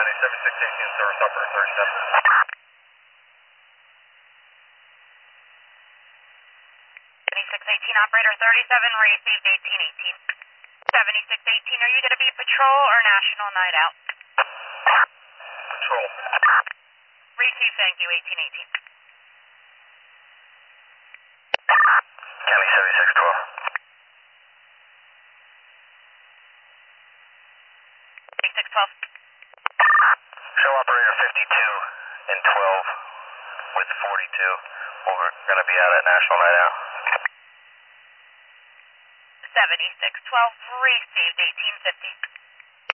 County 7618, service operator 37. 7618, operator 37, received 1818. 7618, are you going to be patrol or national night out? Patrol. Received, thank you, 1818. County 7612. 7612. Show operator 52 and 12 with 42. We're going to be out at National Night Out. 7612, received 1850.